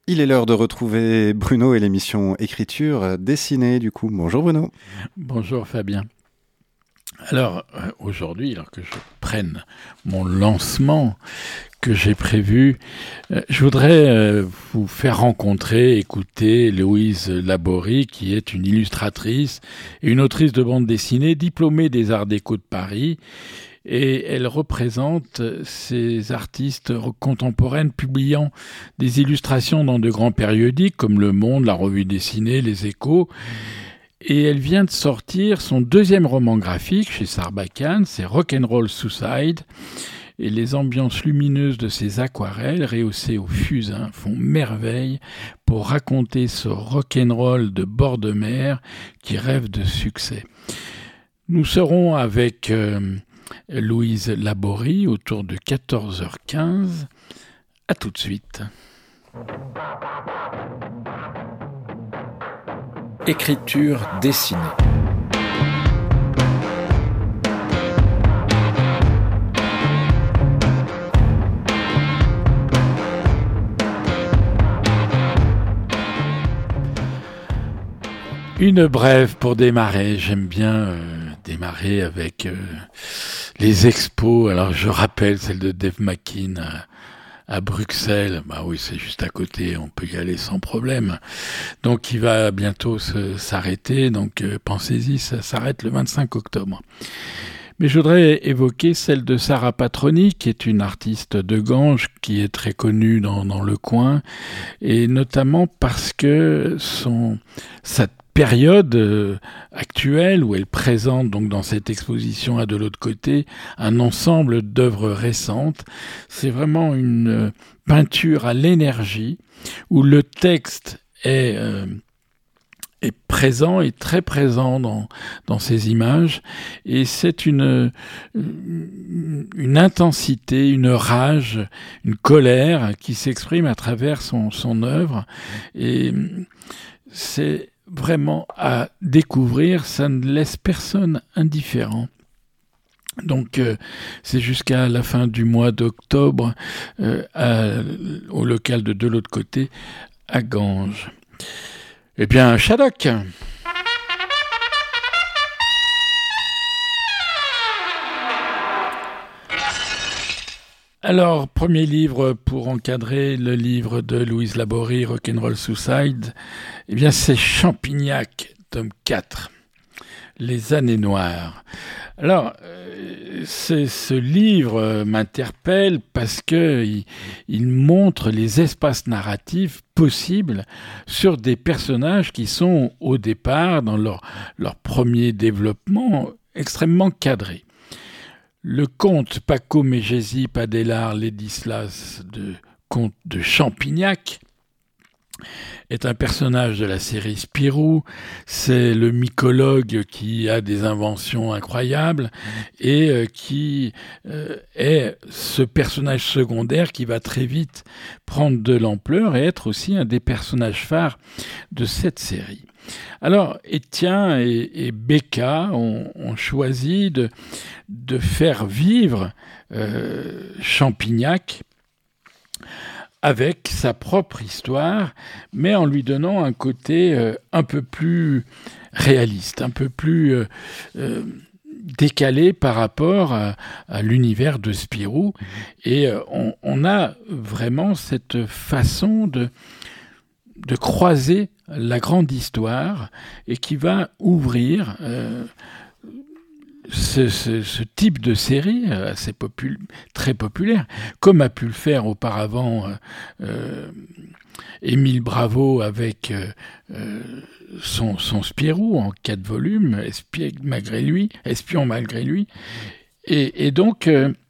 Il est l'heure de retrouver Bruno et l'émission Écriture dessinée du coup. Bonjour Bruno. Bonjour Fabien. Alors aujourd'hui, alors que je prenne mon lancement que j'ai prévu, je voudrais vous faire rencontrer, écouter Louise Laborie, qui est une illustratrice et une autrice de bande dessinée diplômée des Arts Déco de Paris. Et elle représente ces artistes contemporaines publiant des illustrations dans de grands périodiques comme Le Monde, La Revue Dessinée, Les Échos. Et elle vient de sortir son deuxième roman graphique chez Sarbacane, c'est Rock'n'Roll Suicide. Et les ambiances lumineuses de ces aquarelles, rehaussées au fusain, font merveille pour raconter ce rock'n'roll de bord de mer qui rêve de succès. Nous serons avec Louise Laborie autour de 14h15. À tout de suite. Écriture dessinée. Une brève pour démarrer. J'aime bien démarrer avec les expos. Alors je rappelle celle de Dave McKean à Bruxelles. Bah oui, c'est juste à côté, on peut y aller sans problème. Donc il va bientôt s'arrêter, donc pensez-y, ça s'arrête le 25 octobre. Mais je voudrais évoquer celle de Sarah Patroni, qui est une artiste de Ganges, qui est très connue dans le coin, et notamment parce que sa période actuelle où elle présente donc dans cette exposition à de l'autre côté un ensemble d'œuvres récentes. C'est vraiment une peinture à l'énergie où le texte est présent et très présent dans ces images, et c'est une intensité, une rage, une colère qui s'exprime à travers son œuvre, et c'est vraiment à découvrir, ça ne laisse personne indifférent. Donc c'est jusqu'à la fin du mois d'octobre au local de l'autre côté à Ganges. Eh bien, Shadok. Alors, premier livre pour encadrer le livre de Louise Laborie, Rock'n'Roll Suicide, eh bien c'est Champignac, tome 4, Les années noires. Alors, ce livre m'interpelle parce que il montre les espaces narratifs possibles sur des personnages qui sont au départ, dans leur premier développement, extrêmement cadrés. Le comte Paco Mégési Padélard Ledislas comte de Champignac est un personnage de la série Spirou. C'est le mycologue qui a des inventions incroyables et qui est ce personnage secondaire qui va très vite prendre de l'ampleur et être aussi un des personnages phares de cette série. Alors, Étienne et Becca ont choisi de faire vivre Champignac avec sa propre histoire, mais en lui donnant un côté un peu plus réaliste, un peu plus décalé par rapport à l'univers de Spirou. Et on a vraiment cette façon de croiser la grande histoire et qui va ouvrir ce type de série assez très populaire, comme a pu le faire auparavant Émile Bravo avec son Spirou en 4 volumes, Espion malgré lui. Et donc,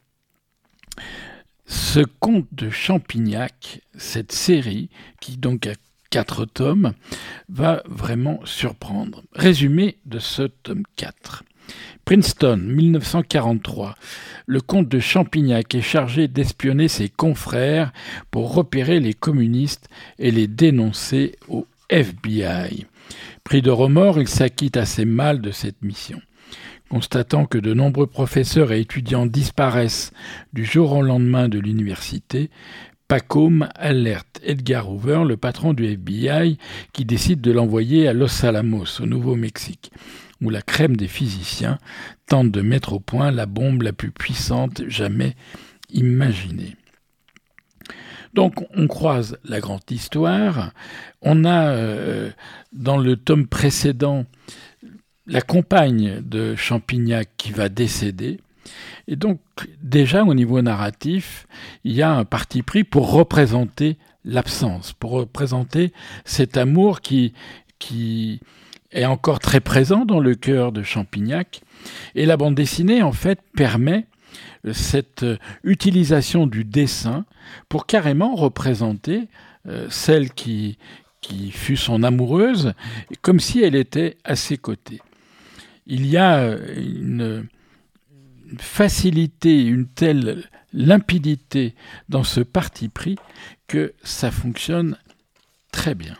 ce conte de Champignac, cette série, qui donc a 4 tomes, va vraiment surprendre. Résumé de ce tome 4. Princeton, 1943. Le comte de Champignac est chargé d'espionner ses confrères pour repérer les communistes et les dénoncer au FBI. Pris de remords, il s'acquitte assez mal de cette mission. Constatant que de nombreux professeurs et étudiants disparaissent du jour au lendemain de l'université, Pacôme alerte Edgar Hoover, le patron du FBI, qui décide de l'envoyer à Los Alamos, au Nouveau-Mexique, où la crème des physiciens tente de mettre au point la bombe la plus puissante jamais imaginée. Donc on croise la grande histoire. On a dans le tome précédent la compagne de Champignac qui va décéder. Et donc déjà au niveau narratif, il y a un parti pris pour représenter l'absence, pour représenter cet amour qui est encore très présent dans le cœur de Champignac. Et la bande dessinée, en fait, permet cette utilisation du dessin pour carrément représenter celle qui fut son amoureuse, comme si elle était à ses côtés. Il y a une facilité, une telle limpidité dans ce parti pris que ça fonctionne très bien.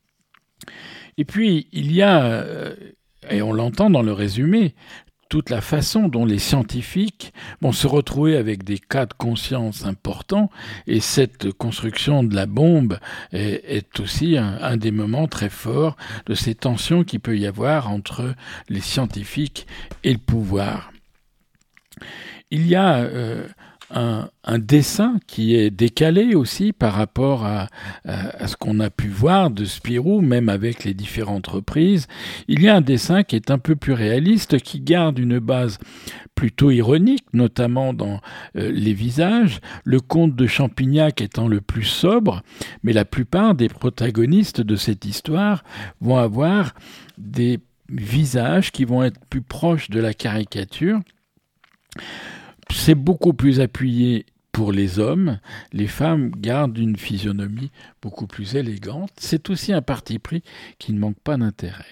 Et puis, il y a, et on l'entend dans le résumé, toute la façon dont les scientifiques vont se retrouver avec des cas de conscience importants, et cette construction de la bombe est aussi un des moments très forts de ces tensions qu'il peut y avoir entre les scientifiques et le pouvoir. Il y a un dessin qui est décalé aussi par rapport à ce qu'on a pu voir de Spirou, même avec les différentes reprises. Il y a un dessin qui est un peu plus réaliste, qui garde une base plutôt ironique, notamment dans les visages, le conte de Champignac étant le plus sobre, mais la plupart des protagonistes de cette histoire vont avoir des visages qui vont être plus proches de la caricature. C'est beaucoup plus appuyé pour les hommes. Les femmes gardent une physionomie beaucoup plus élégante. C'est aussi un parti pris qui ne manque pas d'intérêt.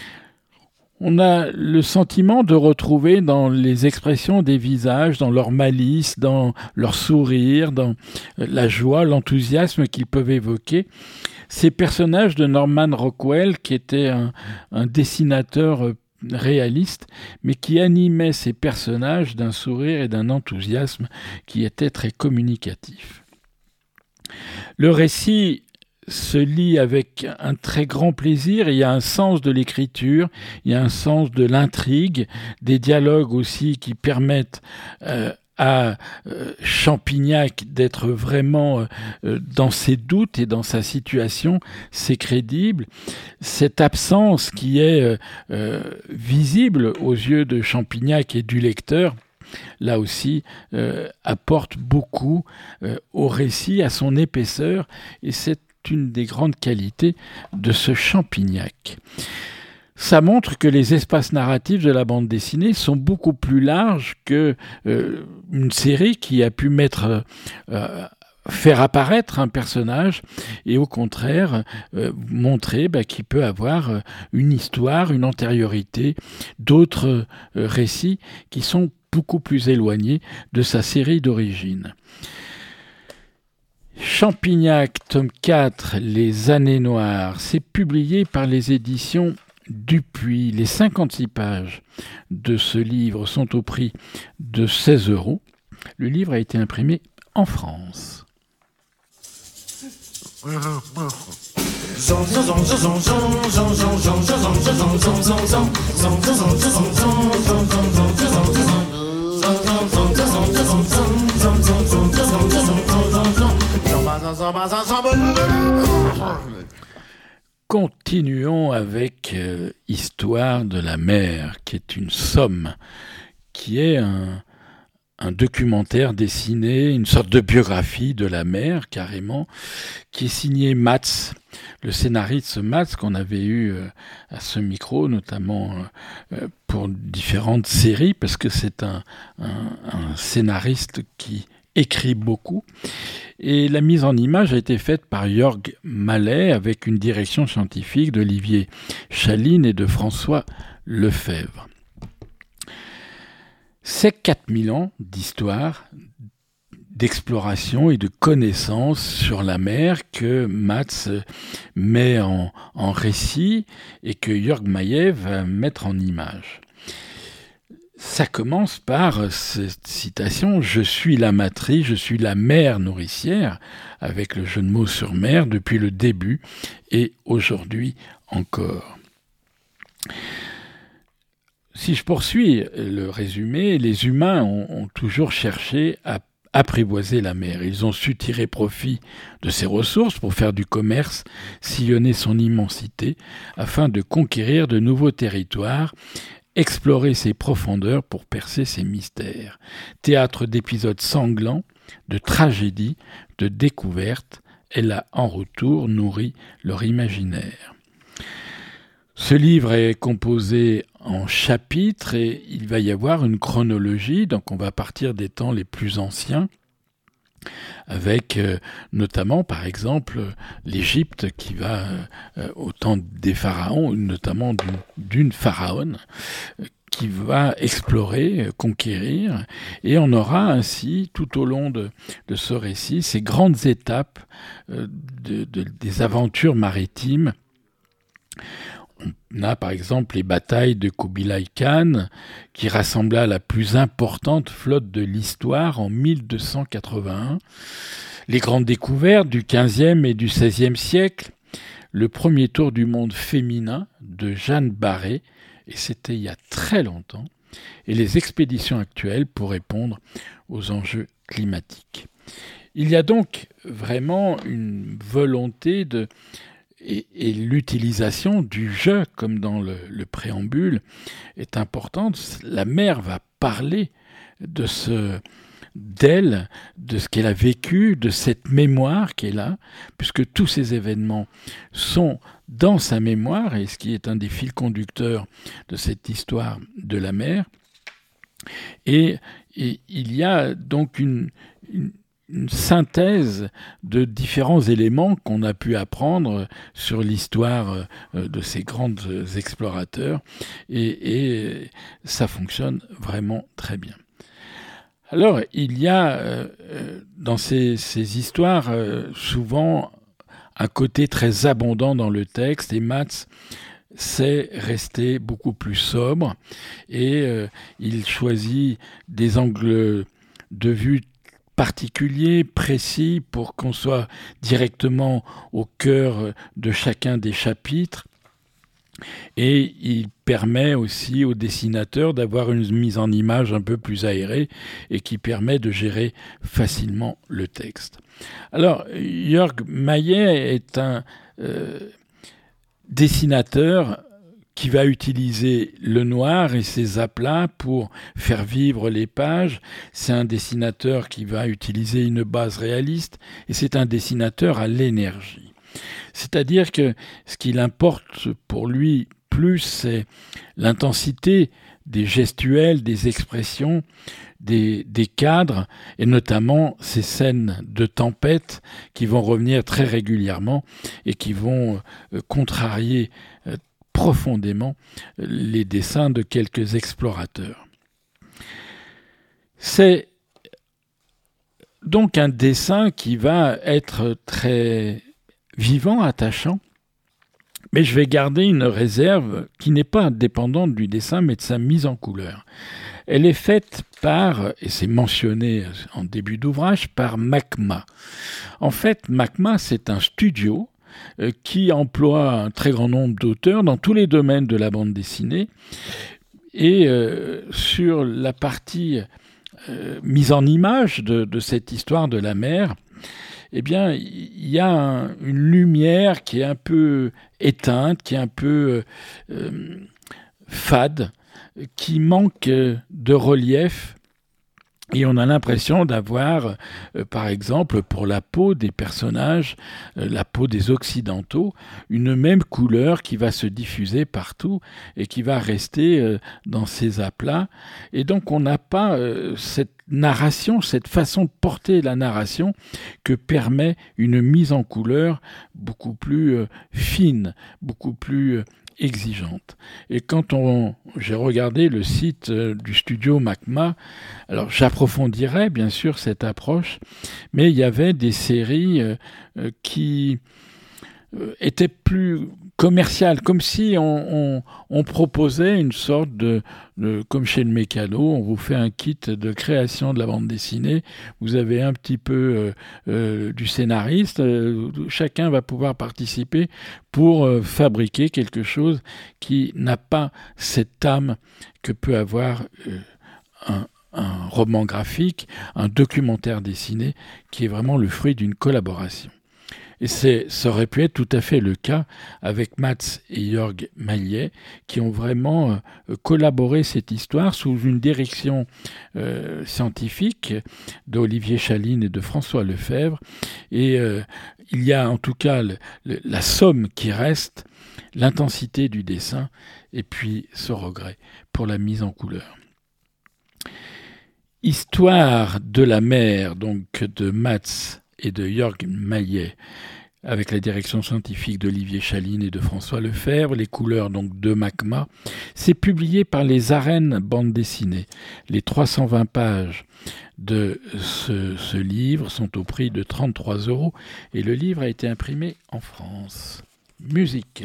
On a le sentiment de retrouver dans les expressions des visages, dans leur malice, dans leur sourire, dans la joie, l'enthousiasme qu'ils peuvent évoquer, ces personnages de Norman Rockwell, qui était un dessinateur réaliste, mais qui animait ses personnages d'un sourire et d'un enthousiasme qui était très communicatif. Le récit se lit avec un très grand plaisir. Il y a un sens de l'écriture, il y a un sens de l'intrigue, des dialogues aussi qui permettent à Champignac d'être vraiment dans ses doutes et dans sa situation, c'est crédible. Cette absence qui est visible aux yeux de Champignac et du lecteur, là aussi, apporte beaucoup au récit, à son épaisseur, et c'est une des grandes qualités de ce Champignac. Ça montre que les espaces narratifs de la bande dessinée sont beaucoup plus larges que une série qui a pu faire apparaître un personnage et au contraire montrer qu'il peut avoir une histoire, une antériorité, d'autres récits qui sont beaucoup plus éloignés de sa série d'origine. Champignac, tome 4, Les années noires, c'est publié par les éditions Dupuis. Les 56 pages de ce livre sont au prix de 16 €. Le livre a été imprimé en France. Continuons avec Histoire de la mer, qui est une somme, qui est un documentaire dessiné, une sorte de biographie de la mer, carrément, qui est signé Matz, le scénariste Matz, qu'on avait eu à ce micro, notamment pour différentes séries, parce que c'est un scénariste qui écrit beaucoup. Et la mise en image a été faite par Jörg Mallet avec une direction scientifique d'Olivier Chaline et de François Lefebvre. C'est 4000 ans d'histoire, d'exploration et de connaissance sur la mer que Matz met en récit et que Jörg Mallet va mettre en image. Ça commence par cette citation « Je suis la matrice, je suis la mère nourricière », avec le jeu de mots sur mère, depuis le début et aujourd'hui encore. Si je poursuis le résumé, les humains ont toujours cherché à apprivoiser la mer. Ils ont su tirer profit de ses ressources pour faire du commerce, sillonner son immensité, afin de conquérir de nouveaux territoires, explorer ses profondeurs pour percer ses mystères. Théâtre d'épisodes sanglants, de tragédies, de découvertes, elle a en retour nourri leur imaginaire. Ce livre est composé en chapitres et il va y avoir une chronologie, donc on va partir des temps les plus anciens, avec notamment, par exemple, l'Égypte qui va au temps des pharaons, notamment d'une pharaone, qui va explorer, conquérir, et on aura ainsi, tout au long de ce récit, ces grandes étapes des aventures maritimes. On a par exemple les batailles de Kubilai Khan, qui rassembla la plus importante flotte de l'histoire en 1281, les grandes découvertes du XVe et du XVIe siècle, le premier tour du monde féminin de Jeanne Barré, et c'était il y a très longtemps, et les expéditions actuelles pour répondre aux enjeux climatiques. Il y a donc vraiment une volonté et l'utilisation du jeu, comme dans le préambule, est importante. La mère va parler d'elle, de ce qu'elle a vécu, de cette mémoire qu'elle a, puisque tous ces événements sont dans sa mémoire, et ce qui est un des fils conducteurs de cette histoire de la mère. Et il y a donc une synthèse de différents éléments qu'on a pu apprendre sur l'histoire de ces grands explorateurs, et ça fonctionne vraiment très bien. Alors, il y a dans ces histoires souvent un côté très abondant dans le texte, et Mats sait rester beaucoup plus sobre, et il choisit des angles de vue particulier, précis, pour qu'on soit directement au cœur de chacun des chapitres. Et il permet aussi au dessinateur d'avoir une mise en image un peu plus aérée et qui permet de gérer facilement le texte. Alors, Jörg Mayer est un dessinateur qui va utiliser le noir et ses aplats pour faire vivre les pages. C'est un dessinateur qui va utiliser une base réaliste, et c'est un dessinateur à l'énergie. C'est-à-dire que ce qu'il importe pour lui plus, c'est l'intensité des gestuels, des expressions, des cadres, et notamment ces scènes de tempête qui vont revenir très régulièrement et qui vont contrarier profondément les dessins de quelques explorateurs. C'est donc un dessin qui va être très vivant, attachant, mais je vais garder une réserve qui n'est pas dépendante du dessin, mais de sa mise en couleur. Elle est faite par, et c'est mentionné en début d'ouvrage, par MACMA. En fait, MACMA, c'est un studio qui emploie un très grand nombre d'auteurs dans tous les domaines de la bande dessinée. Et sur la partie mise en image de cette histoire de la mer, eh bien, il y a une lumière qui est un peu éteinte, qui est un peu fade, qui manque de relief. Et on a l'impression d'avoir, par exemple, pour la peau des personnages, la peau des Occidentaux, une même couleur qui va se diffuser partout et qui va rester dans ces aplats. Et donc on n'a pas cette narration, cette façon de porter la narration que permet une mise en couleur beaucoup plus fine, beaucoup plus exigeante. Et quand j'ai regardé le site du studio MACMA, alors j'approfondirai bien sûr cette approche, mais il y avait des séries qui était plus commercial, comme si on proposait une sorte de comme chez le mécano, on vous fait un kit de création de la bande dessinée, vous avez un petit peu du scénariste, chacun va pouvoir participer pour fabriquer quelque chose qui n'a pas cette âme que peut avoir un roman graphique, un documentaire dessiné, qui est vraiment le fruit d'une collaboration. Et ça aurait pu être tout à fait le cas avec Mats et Jörg Maillet, qui ont vraiment collaboré cette histoire sous une direction scientifique d'Olivier Chaline et de François Lefebvre. Et il y a en tout cas la somme qui reste, l'intensité du dessin, et puis ce regret pour la mise en couleur. Histoire de la mer, donc de Mats et de Jörg Maillet, avec la direction scientifique d'Olivier Chaline et de François Lefebvre, les couleurs donc de Macma. C'est publié par les Arènes Bande Dessinée. Les 320 pages de ce livre sont au prix de 33 € et le livre a été imprimé en France. Musique.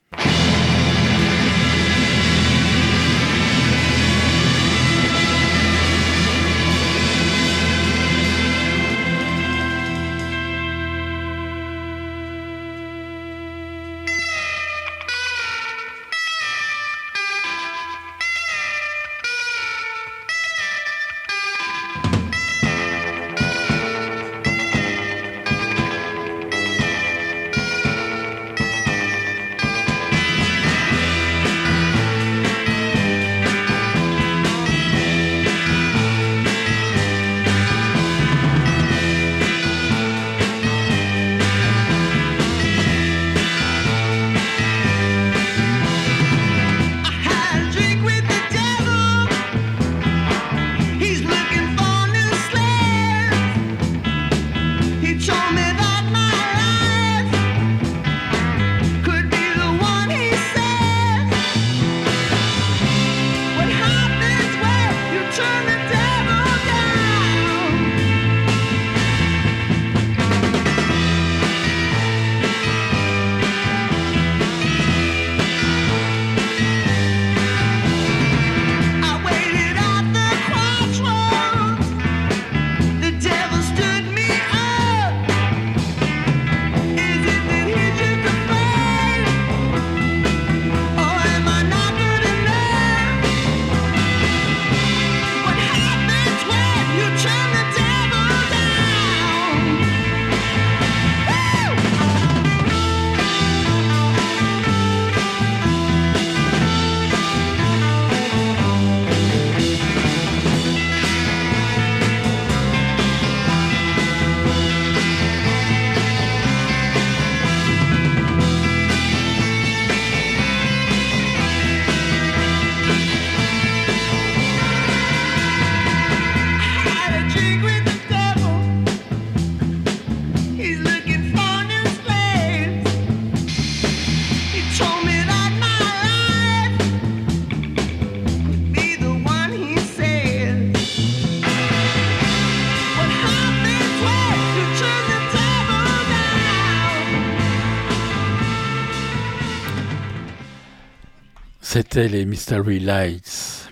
C'était les Mystery Lights.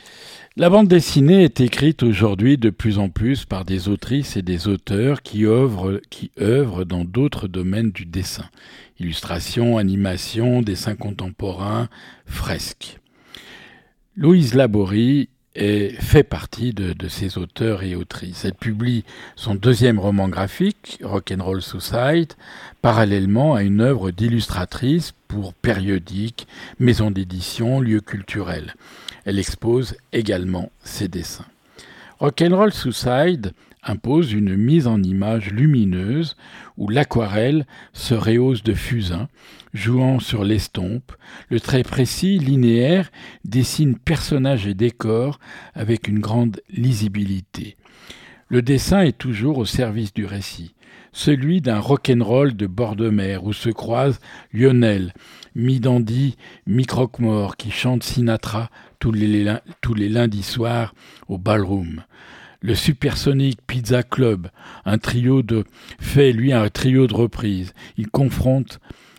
La bande dessinée est écrite aujourd'hui de plus en plus par des autrices et des auteurs qui œuvrent dans d'autres domaines du dessin. Illustration, animation, dessin contemporain, fresques. Louise Laborie fait partie de ces auteurs et autrices. Elle publie son deuxième roman graphique, Rock'n'Roll Suicide, parallèlement à une œuvre d'illustratrice pour périodiques, maisons d'édition, lieux culturels. Elle expose également ses dessins. Rock'n'Roll Suicide impose une mise en image lumineuse où l'aquarelle se rehausse de fusain, jouant sur l'estompe. Le trait précis, linéaire, dessine personnages et décors avec une grande lisibilité. Le dessin est toujours au service du récit, celui d'un rock'n'roll de bord de mer où se croisent Lionel, mi-dandy, mi-croque-mort, qui chante Sinatra tous les lundis soirs au ballroom. Le Supersonic Pizza Club, un trio de reprises. Il confronte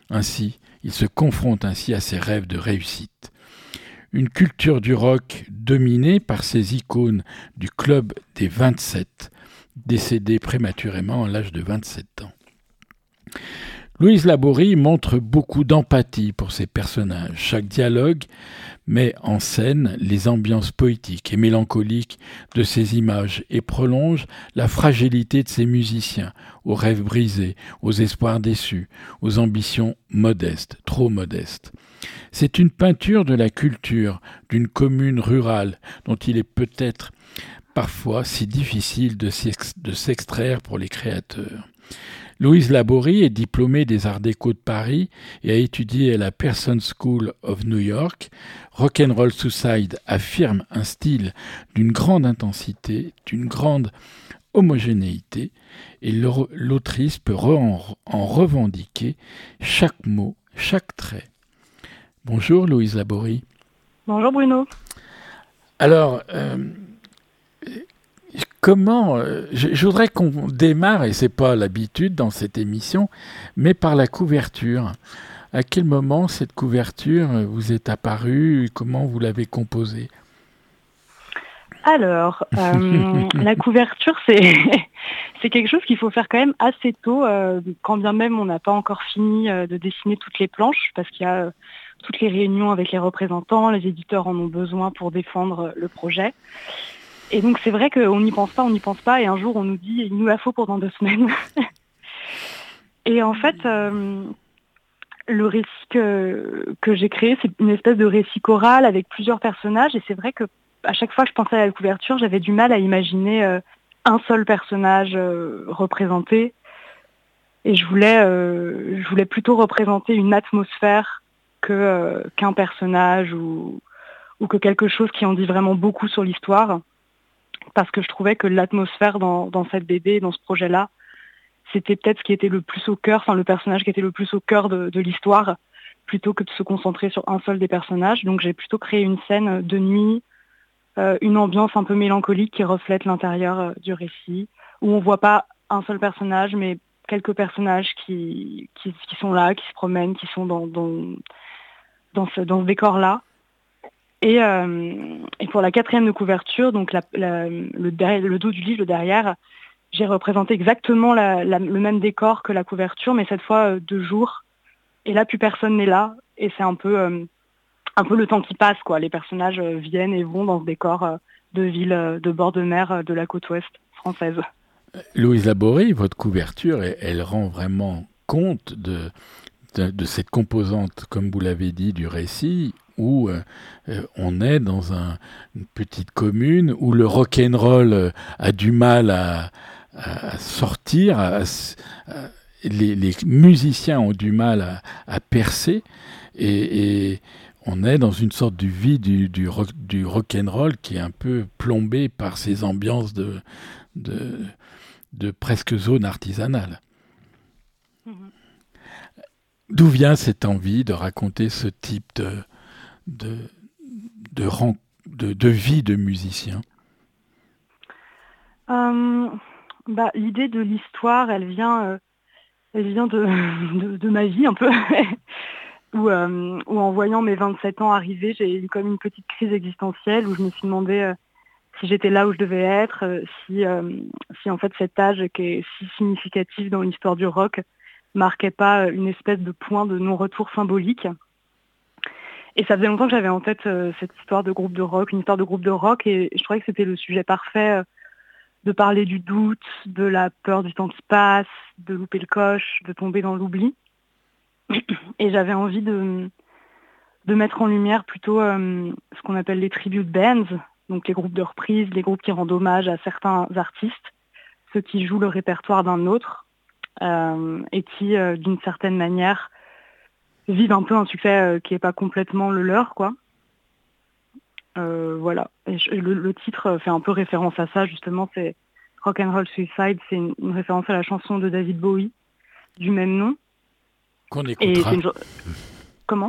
Ainsi, il se confronte ainsi à ses rêves de réussite. Une culture du rock dominée par ces icônes du club des 27, décédé prématurément à l'âge de 27 ans. Louise Laborie montre beaucoup d'empathie pour ses personnages. Chaque dialogue met en scène les ambiances poétiques et mélancoliques de ces images et prolonge la fragilité de ces musiciens, aux rêves brisés, aux espoirs déçus, aux ambitions modestes, trop modestes. C'est une peinture de la culture d'une commune rurale dont il est peut-être parfois si difficile de s'extraire pour les créateurs. Louise Laborie est diplômée des Arts Déco de Paris et a étudié à la Pearson School of New York. Rock'n'Roll Suicide affirme un style d'une grande intensité, d'une grande homogénéité, et l'autrice peut en revendiquer chaque mot, chaque trait. Bonjour Louise Laborie. Bonjour Bruno. Alors, comment je voudrais qu'on démarre, et c'est pas l'habitude dans cette émission, mais par la couverture. À quel moment cette couverture vous est apparue? Comment vous l'avez composée? Alors, la couverture, c'est quelque chose qu'il faut faire quand même assez tôt, quand bien même on n'a pas encore fini de dessiner toutes les planches, parce qu'il y a toutes les réunions avec les représentants, les éditeurs en ont besoin pour défendre le projet. Et donc c'est vrai qu'on n'y pense pas, et un jour on nous dit il nous la faut pour dans 2 semaines. Et en fait, le récit que j'ai créé, c'est une espèce de récit choral avec plusieurs personnages, et c'est vrai que à chaque fois que je pensais à la couverture, j'avais du mal à imaginer un seul personnage représenté, et je voulais plutôt représenter une atmosphère qu'un personnage ou que quelque chose qui en dit vraiment beaucoup sur l'histoire. Parce que je trouvais que l'atmosphère dans cette BD, dans ce projet-là, c'était peut-être ce qui était le plus au cœur, enfin le personnage qui était le plus au cœur de l'histoire, plutôt que de se concentrer sur un seul des personnages. Donc j'ai plutôt créé une scène de nuit, une ambiance un peu mélancolique qui reflète l'intérieur du récit, où on voit pas un seul personnage, mais quelques personnages qui sont là, qui se promènent, qui sont dans ce décor-là. Et pour la 4e de couverture, donc le dos du livre, le derrière, j'ai représenté exactement le même décor que la couverture, mais cette fois de jour. Et là, plus personne n'est là. Et c'est un peu le temps qui passe, quoi. Les personnages viennent et vont dans ce décor de ville, de bord de mer, de la côte ouest française. Louise Laborie, votre couverture, elle rend vraiment compte de cette composante, comme vous l'avez dit, du récit, où on est dans une petite commune où le rock'n'roll a du mal à sortir, les musiciens ont du mal à percer, et on est dans une sorte de vie du rock'n'roll qui est un peu plombé par ces ambiances de presque zone artisanale. D'où vient cette envie de raconter ce type de vie de musicien? L'idée de l'histoire, elle vient de ma vie un peu, où en voyant mes 27 ans arriver, j'ai eu comme une petite crise existentielle où je me suis demandé si j'étais là où je devais être, si en fait cet âge qui est si significatif dans l'histoire du rock marquait pas une espèce de point de non-retour symbolique. Et ça faisait longtemps que j'avais en tête cette histoire de groupe de rock, une histoire de groupe de rock, et je trouvais que c'était le sujet parfait de parler du doute, de la peur du temps qui passe, de louper le coche, de tomber dans l'oubli. Et j'avais envie de mettre en lumière plutôt ce qu'on appelle les tribute bands, donc les groupes de reprise, les groupes qui rendent hommage à certains artistes, ceux qui jouent le répertoire d'un autre, et qui, d'une certaine manière, vivent un peu un succès qui n'est pas complètement le leur, quoi. Voilà. Et le titre fait un peu référence à ça, justement, c'est Rock'n'Roll Suicide, c'est une référence à la chanson de David Bowie, du même nom. Qu'on écoutera. Comment ?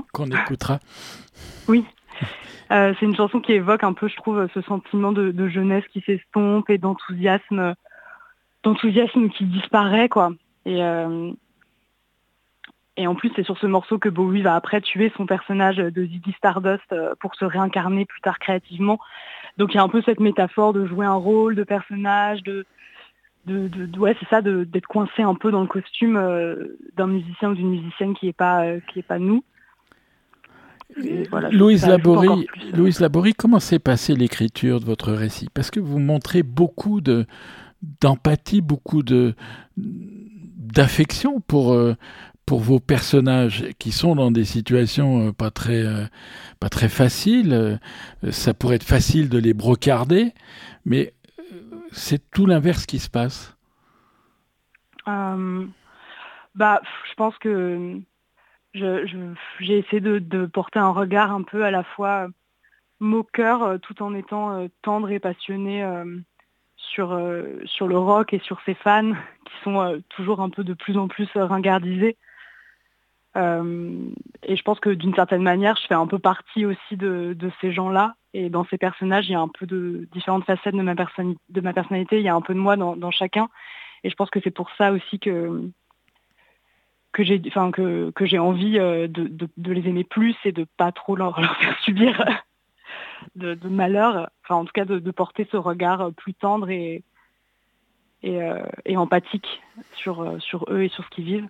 Qu'on écoutera. Oui. C'est une chanson qui évoque un peu, je trouve, ce sentiment de jeunesse qui s'estompe et d'enthousiasme qui disparaît, quoi. Et en plus, c'est sur ce morceau que Bowie va après tuer son personnage de Ziggy Stardust pour se réincarner plus tard créativement. Donc il y a un peu cette métaphore de jouer un rôle de personnage, ouais, c'est ça, d'être coincé un peu dans le costume d'un musicien ou d'une musicienne qui est pas nous. Voilà, Louise Laborie, comment s'est passée l'écriture de votre récit? Parce que vous montrez beaucoup d'empathie, beaucoup d'affection pour vos personnages qui sont dans des situations pas très faciles. Ça pourrait être facile de les brocarder, mais c'est tout l'inverse qui se passe. Je pense que j'ai essayé de porter un regard un peu à la fois moqueur tout en étant tendre et passionné sur le rock et sur ses fans qui sont toujours un peu de plus en plus ringardisés. Et je pense que d'une certaine manière, je fais un peu partie aussi de ces gens-là. Et dans ces personnages, il y a un peu de différentes facettes de ma personnalité. Il y a un peu de moi dans chacun. Et je pense que c'est pour ça aussi que j'ai envie de les aimer plus et de pas trop leur faire subir de malheur. Enfin, en tout cas, de porter ce regard plus tendre et empathique sur eux et sur ce qu'ils vivent.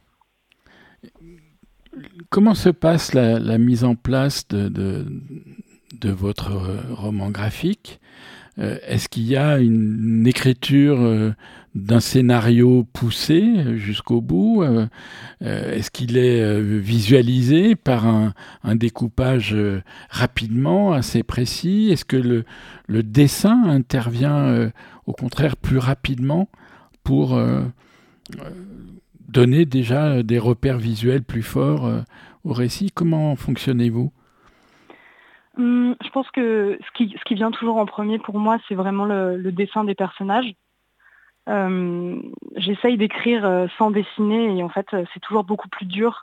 Comment se passe la mise en place de votre roman graphique? Est-ce qu'il y a une écriture d'un scénario poussé jusqu'au bout? Est-ce qu'il est visualisé par un découpage rapidement, assez précis? Est-ce que le dessin intervient au contraire plus rapidement pour donner déjà des repères visuels plus forts au récit? Comment fonctionnez-vous? Je pense que ce qui vient toujours en premier pour moi, c'est vraiment le dessin des personnages. J'essaye d'écrire sans dessiner et en fait, c'est toujours beaucoup plus dur.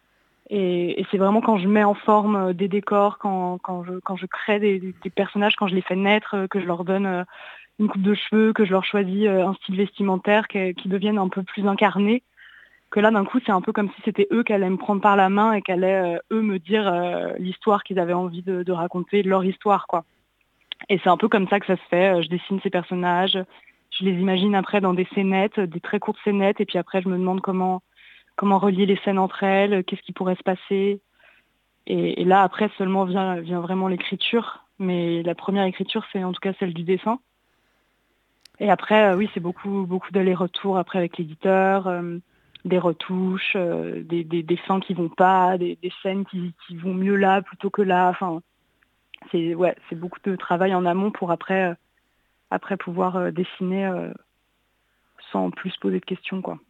Et c'est vraiment quand je mets en forme des décors, quand je crée des personnages, quand je les fais naître, que je leur donne une coupe de cheveux, que je leur choisis un style vestimentaire qui deviennent un peu plus incarnés, que là, d'un coup, c'est un peu comme si c'était eux qui allaient me prendre par la main et qui allaient, eux, me dire l'histoire qu'ils avaient envie de raconter, leur histoire, quoi. Et c'est un peu comme ça que ça se fait. Je dessine ces personnages, je les imagine après dans des scénettes, des très courtes scénettes, et puis après, je me demande comment relier les scènes entre elles, qu'est-ce qui pourrait se passer. Et là, après, seulement vient vraiment l'écriture. Mais la première écriture, c'est en tout cas celle du dessin. Et après, oui, c'est beaucoup d'allers-retours après avec l'éditeur, des retouches, des fins qui vont pas, des scènes qui vont mieux là plutôt que là. Enfin, c'est beaucoup de travail en amont pour après pouvoir dessiner sans plus poser de questions, quoi.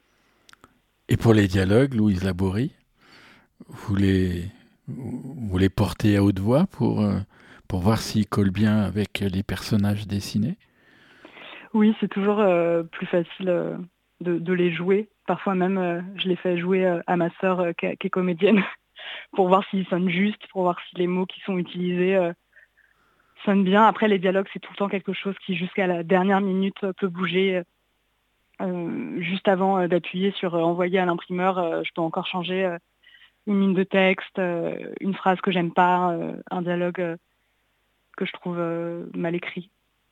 Et pour les dialogues, Louise Laborie, vous les portez à haute voix pour voir s'ils collent bien avec les personnages dessinés? Oui, c'est toujours plus facile de les jouer. Parfois même, je les fais jouer à ma sœur qui est comédienne pour voir s'ils sonnent juste, pour voir si les mots qui sont utilisés sonnent bien. Après, les dialogues, c'est tout le temps quelque chose qui, jusqu'à la dernière minute, peut bouger. Juste avant d'appuyer sur envoyer à l'imprimeur, je peux encore changer une ligne de texte, une phrase que j'aime pas, un dialogue que je trouve mal écrit.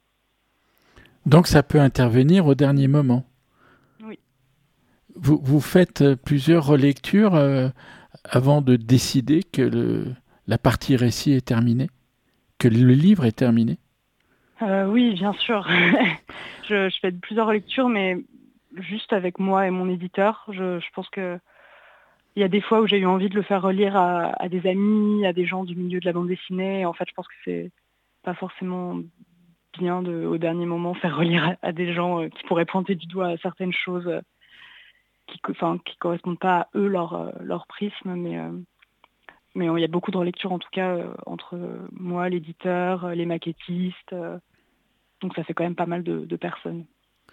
Donc ça peut intervenir au dernier moment? Oui. Vous faites plusieurs relectures avant de décider que la partie récit est terminée? Que le livre est terminé? Oui, bien sûr. je fais plusieurs relectures, mais juste avec moi et mon éditeur. Je pense que il y a des fois où j'ai eu envie de le faire relire à des amis, à des gens du milieu de la bande dessinée. Et en fait, je pense que c'est pas forcément bien au dernier moment faire relire à des gens qui pourraient pointer du doigt certaines choses qui correspondent pas à eux, leur prisme. Mais il y a beaucoup de relectures en tout cas entre moi, l'éditeur, les maquettistes. Donc ça fait quand même pas mal de personnes.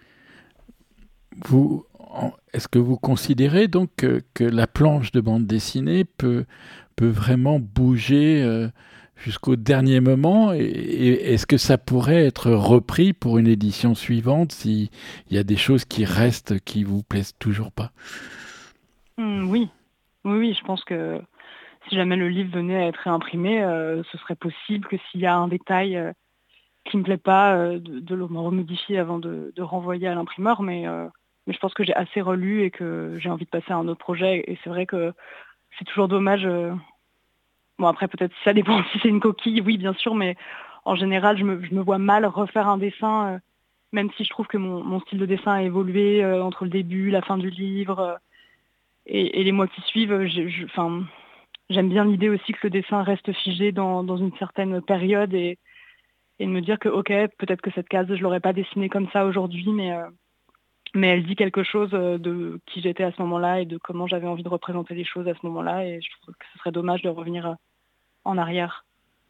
Est-ce que vous considérez donc que la planche de bande dessinée peut vraiment bouger jusqu'au dernier moment, et est-ce que ça pourrait être repris pour une édition suivante s'il y a des choses qui restent, qui vous plaisent toujours pas? Oui, Oui, je pense que si jamais le livre venait à être réimprimé, ce serait possible que s'il y a un détail qui me plaît pas, de le remodifier avant de renvoyer à l'imprimeur. Mais je pense que j'ai assez relu et que j'ai envie de passer à un autre projet. Et c'est vrai que c'est toujours dommage. Bon, après, peut-être ça dépend si c'est une coquille, oui, bien sûr, mais en général, je me vois mal refaire un dessin, même si je trouve que mon style de dessin a évolué entre le début, la fin du livre et les mois qui suivent. J'aime bien l'idée aussi que le dessin reste figé dans une certaine période et de me dire que, ok, peut-être que cette case, je l'aurais pas dessinée comme ça aujourd'hui, mais elle dit quelque chose de qui j'étais à ce moment-là et de comment j'avais envie de représenter les choses à ce moment-là. Et je trouve que ce serait dommage de revenir en arrière.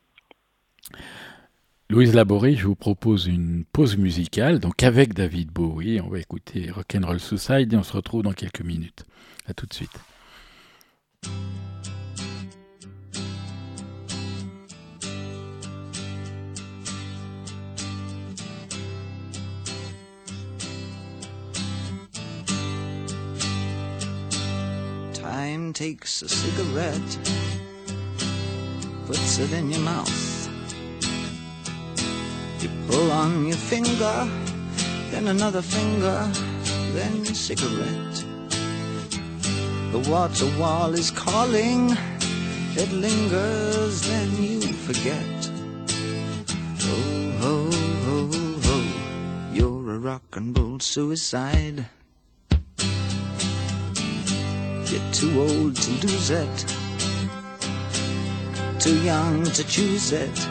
Louise Laborie, je vous propose une pause musicale, donc avec David Bowie. On va écouter Rock'n'Roll Suicide et on se retrouve dans quelques minutes. À tout de suite. Time takes a cigarette, puts it in your mouth. You pull on your finger, then another finger, then a cigarette. The water wall is calling, it lingers, then you forget. Oh, ho, ho, ho, you're a rock and roll suicide. You're too old to lose it, too young to choose it.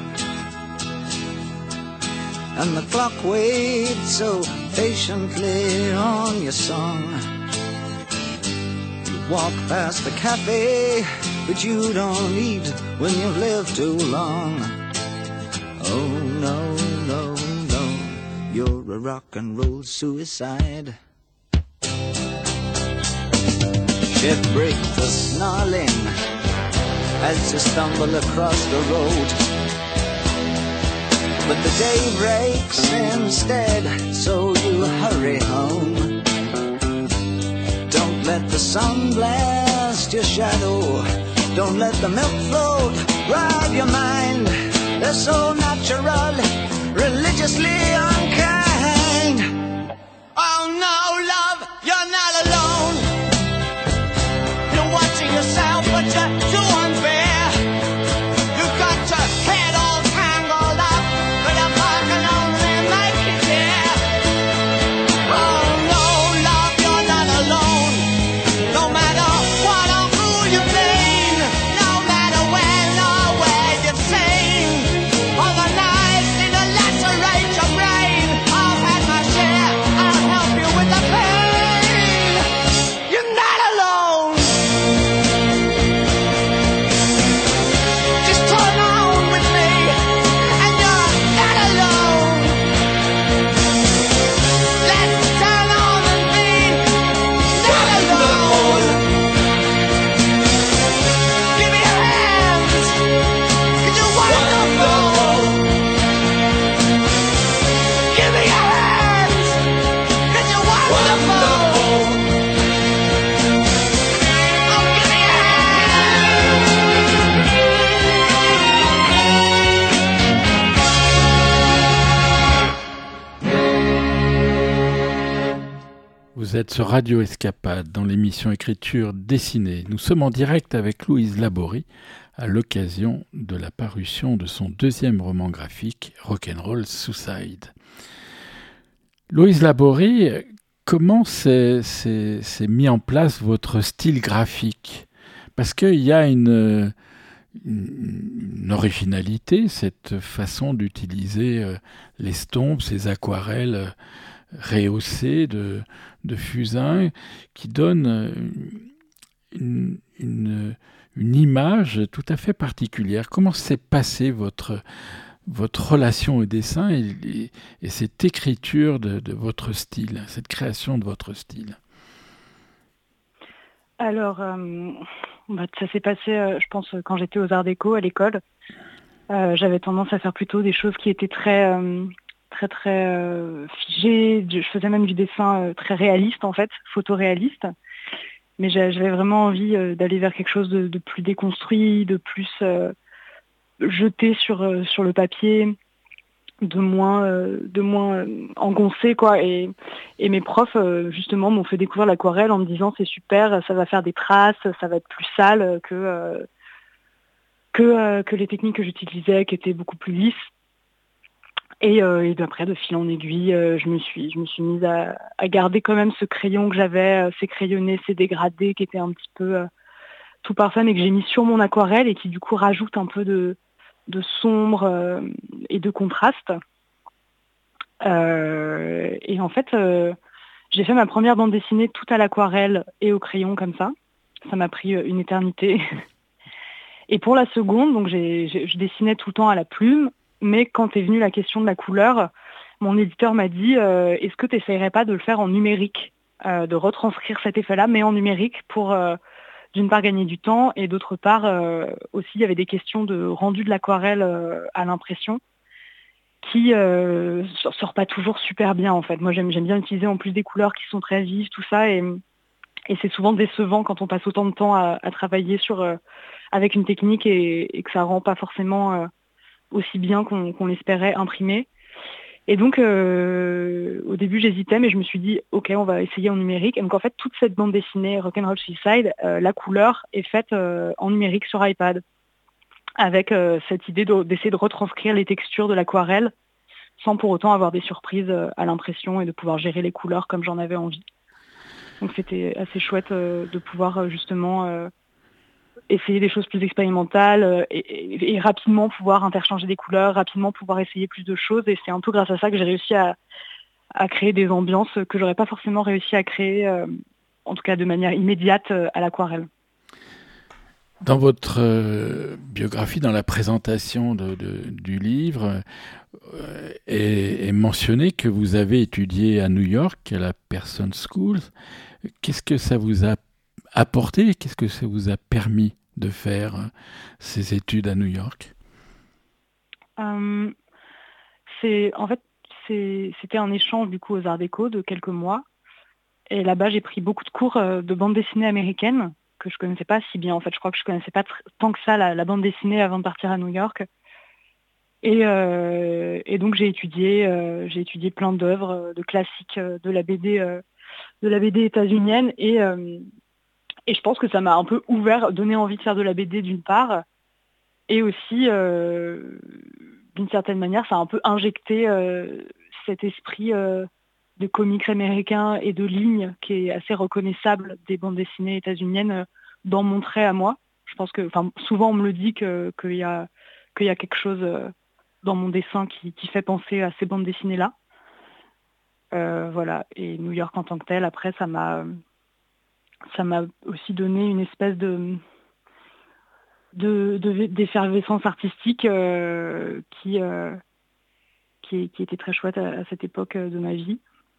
And the clock waits so patiently on your song. You walk past the cafe, but you don't eat when you've lived too long. Oh no, no, no, you're a rock and roll suicide. Ship break the snarling as you stumble across the road. But the day breaks instead, so you hurry home. Don't let the sun blast your shadow. Don't let the milk float rob your mind. They're so natural, religiously unkind. Oh no, love, you're not alone. You're watching yourself, but you're too unfair. You've got your head all tangled up, but your heart can only make you care. Oh no, love, you're not alone. No matter what or who you've been, no matter when or where you've seen, all the knives need to lacerate your brain. I've had my share, I'll help you with the pain. You're not alone. Just turn on with me, and you're not alone. Let's turn on and be not alone. Give me your hands, 'cause you're wonderful. Give me your hands, 'cause you're wonderful. Oh, give me your Vous êtes sur Radio Escapade dans l'émission Écriture dessinée. Nous sommes en direct avec Louise Laborie à l'occasion de la parution de son deuxième roman graphique, Rock'n'Roll Suicide. Louise Laborie, comment s'est mis en place votre style graphique ? Parce qu'il y a une originalité, cette façon d'utiliser l'estompe, ces aquarelles rehaussées de fusain, qui donne une image tout à fait particulière. Comment s'est passée votre relation au dessin et cette écriture de votre style, cette création de votre style? Alors, ça s'est passé, je pense, quand j'étais aux Arts Déco à l'école. J'avais tendance à faire plutôt des choses qui étaient très figées. Je faisais même du dessin très réaliste, en fait, photoréaliste. Mais j'avais vraiment envie d'aller vers quelque chose de plus déconstruit, de plus jeté sur le papier, de moins engoncé, quoi. Et mes profs justement m'ont fait découvrir l'aquarelle en me disant c'est super, ça va faire des traces, ça va être plus sale que les techniques que j'utilisais, qui étaient beaucoup plus lisses. Et d'après, de fil en aiguille, je me suis mise à garder quand même ce crayon que j'avais, ces crayonnés, ces dégradés qui étaient un petit peu tout parfait, mais que j'ai mis sur mon aquarelle et qui du coup rajoutent un peu de sombre et de contraste. Et en fait, j'ai fait ma première bande dessinée tout à l'aquarelle et au crayon comme ça. Ça m'a pris une éternité. Et pour la seconde, donc je dessinais tout le temps à la plume, mais quand est venue la question de la couleur, mon éditeur m'a dit est-ce que tu n'essayerais pas de le faire en numérique, de retranscrire cet effet-là, mais en numérique pour d'une part gagner du temps et d'autre part aussi il y avait des questions de rendu de l'aquarelle à l'impression qui sort pas toujours super bien en fait. Moi j'aime bien utiliser en plus des couleurs qui sont très vives, tout ça, et c'est souvent décevant quand on passe autant de temps à travailler avec une technique et que ça rend pas forcément aussi bien qu'on l'espérait imprimer. Et donc au début j'hésitais, mais je me suis dit ok, on va essayer en numérique. Et donc en fait toute cette bande dessinée Rock'n'Roll Suicide, la couleur est faite en numérique sur iPad, avec cette idée d'essayer de retranscrire les textures de l'aquarelle sans pour autant avoir des surprises à l'impression et de pouvoir gérer les couleurs comme j'en avais envie. Donc c'était assez chouette de pouvoir justement essayer des choses plus expérimentales et rapidement pouvoir interchanger des couleurs, rapidement pouvoir essayer plus de choses. Et c'est un peu grâce à ça que j'ai réussi à créer des ambiances que j'aurais pas forcément réussi à créer, en tout cas de manière immédiate, à l'aquarelle. Dans votre biographie, dans la présentation du livre, est mentionné que vous avez étudié à New York, à la Pearson School. Qu'est-ce que ça vous a apporté? Qu'est-ce que ça vous a permis de faire ces études à New York? C'était un échange du coup aux Arts Déco de quelques mois. Et là-bas, j'ai pris beaucoup de cours de bande dessinée américaine que je connaissais pas si bien. En fait, je crois que je connaissais pas tant que ça la bande dessinée avant de partir à New York. Et donc j'ai étudié plein d'œuvres de classiques de la BD états-unienne et je pense que ça m'a un peu donné envie de faire de la BD d'une part, et aussi d'une certaine manière ça a un peu injecté cet esprit de comics américains et de lignes qui est assez reconnaissable des bandes dessinées états-uniennes dans mon trait à moi. Je pense que, souvent on me le dit qu'il y a quelque chose dans mon dessin qui fait penser à ces bandes dessinées-là. Voilà. Et New York en tant que tel, après, ça m'a aussi donné une espèce d'effervescence artistique qui était très chouette à cette époque de ma vie.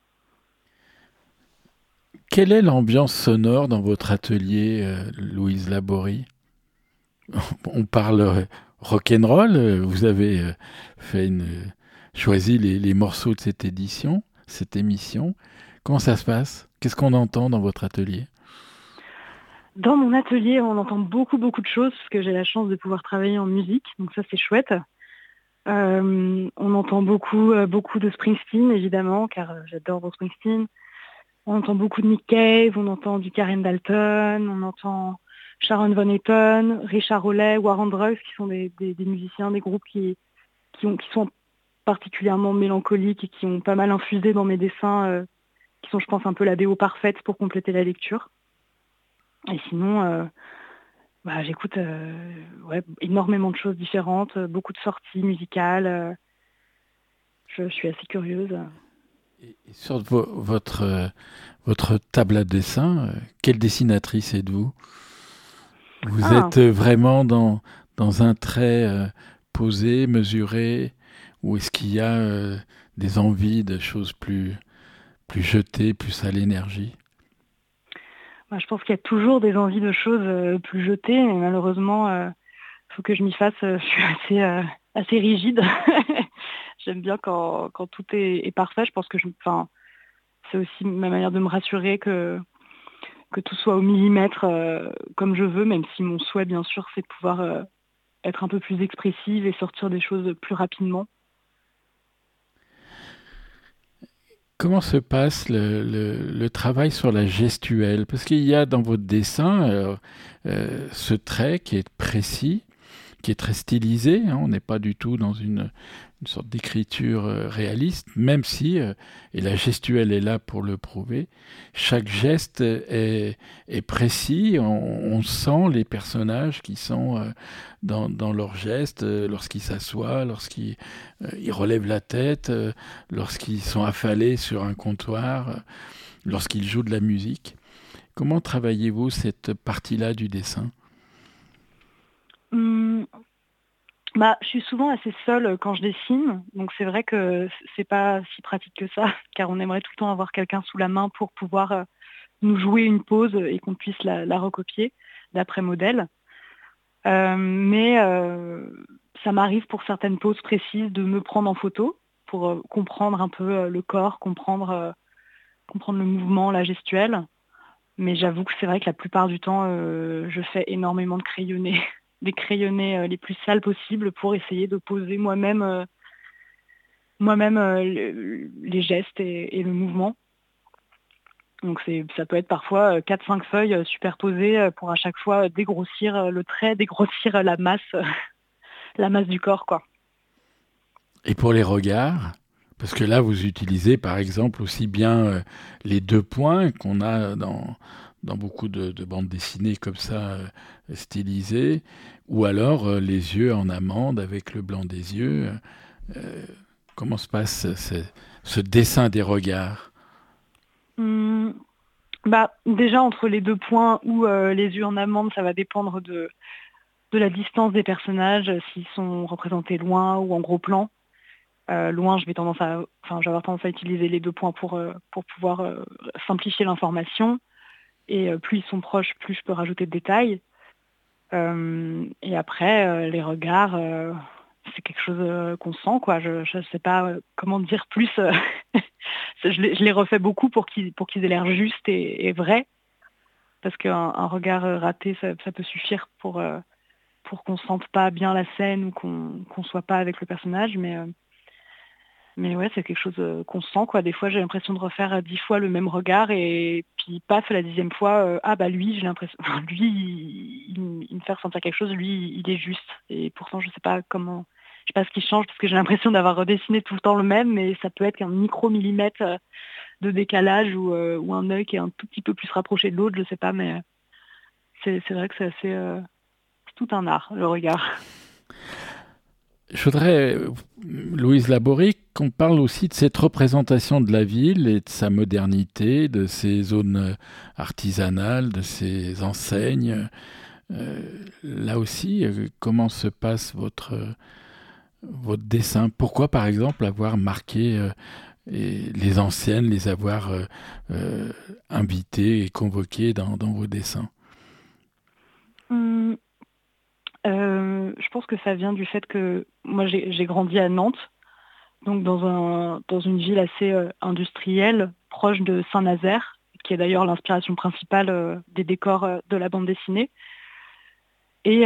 Quelle est l'ambiance sonore dans votre atelier, Louise Laborie? On parle rock'n'roll, vous avez choisi les morceaux de cette émission. Comment ça se passe? Qu'est-ce qu'on entend dans votre atelier? Dans mon atelier, on entend beaucoup de choses, parce que j'ai la chance de pouvoir travailler en musique, donc ça c'est chouette. On entend beaucoup de Springsteen, évidemment, car j'adore Bruce Springsteen. On entend beaucoup de Nick Cave, on entend du Karen Dalton, on entend Sharon Van Etten, Richard Hawley, War on Drugs, qui sont des musiciens, des groupes qui sont particulièrement mélancoliques et qui ont pas mal infusé dans mes dessins, qui sont, je pense, un peu la BO parfaite pour compléter la lecture. Et sinon, j'écoute énormément de choses différentes, beaucoup de sorties musicales. Je suis assez curieuse. Et sur votre table à dessin, quelle dessinatrice êtes-vous? Vous êtes vraiment dans un trait posé, mesuré, ou est-ce qu'il y a des envies de choses plus jetées, plus à l'énergie? Je pense qu'il y a toujours des envies de choses plus jetées, mais malheureusement, il faut que je m'y fasse. Je suis assez rigide. J'aime bien quand tout est parfait. Je pense que c'est aussi ma manière de me rassurer que que tout soit au millimètre comme je veux, même si mon souhait, bien sûr, c'est de pouvoir être un peu plus expressive et sortir des choses plus rapidement. Comment se passe le travail sur la gestuelle? Parce qu'il y a dans votre dessin ce trait qui est précis, qui est très stylisé. On n'est pas du tout dans une sorte d'écriture réaliste, même si, et la gestuelle est là pour le prouver, chaque geste est précis. On sent les personnages qui sont dans leurs gestes, lorsqu'ils s'assoient, lorsqu'ils ils relèvent la tête, lorsqu'ils sont affalés sur un comptoir, lorsqu'ils jouent de la musique. Comment travaillez-vous cette partie-là du dessin? Je suis souvent assez seule quand je dessine, donc c'est vrai que c'est pas si pratique que ça, car on aimerait tout le temps avoir quelqu'un sous la main pour pouvoir nous jouer une pose et qu'on puisse la recopier d'après modèle. Mais ça m'arrive pour certaines poses précises de me prendre en photo pour comprendre un peu le corps, comprendre le mouvement, la gestuelle. Mais j'avoue que c'est vrai que la plupart du temps, je fais énormément de crayonnés. Des crayonnés les plus sales possibles pour essayer de poser moi-même les gestes et le mouvement. Donc ça peut être parfois 4-5 feuilles superposées pour à chaque fois dégrossir le trait, dégrossir la masse du corps, quoi. Et pour les regards, parce que là vous utilisez par exemple aussi bien les 2 points qu'on a dans beaucoup de bandes dessinées comme ça, stylisées, ou alors les yeux en amande avec le blanc des yeux. Comment se passe ce dessin des regards? Déjà, entre les 2 points ou les yeux en amande, ça va dépendre de la distance des personnages, s'ils sont représentés loin ou en gros plan. Loin, je vais avoir tendance à utiliser les 2 points pour pouvoir simplifier l'information. Et plus ils sont proches, plus je peux rajouter de détails. Et après, les regards, c'est quelque chose qu'on sent, quoi. Je ne sais pas comment dire plus. Je les refais beaucoup pour qu'ils aient l'air justes et vrais. Parce qu'un regard raté, ça peut suffire pour qu'on ne sente pas bien la scène ou qu'on ne soit pas avec le personnage. Mais ouais, c'est quelque chose qu'on sent, quoi. Des fois, j'ai l'impression de refaire 10 fois le même regard et puis paf, la 10e fois, lui, j'ai l'impression, lui, il me fait ressentir quelque chose, lui, il est juste. Et pourtant, je sais pas ce qui change parce que j'ai l'impression d'avoir redessiné tout le temps le même, mais ça peut être qu'un micro-millimètre de décalage ou un œil qui est un tout petit peu plus rapproché de l'autre, je sais pas, mais c'est vrai que c'est tout un art, le regard. Je voudrais, Louise Laborie, qu'on parle aussi de cette représentation de la ville et de sa modernité, de ses zones artisanales, de ses enseignes. Là aussi, comment se passe votre dessin? Pourquoi, par exemple, avoir marqué les anciennes, les avoir invitées et convoquées dans vos dessins? Je pense que ça vient du fait que moi j'ai grandi à Nantes, donc dans une ville assez industrielle, proche de Saint-Nazaire, qui est d'ailleurs l'inspiration principale des décors de la bande dessinée. Et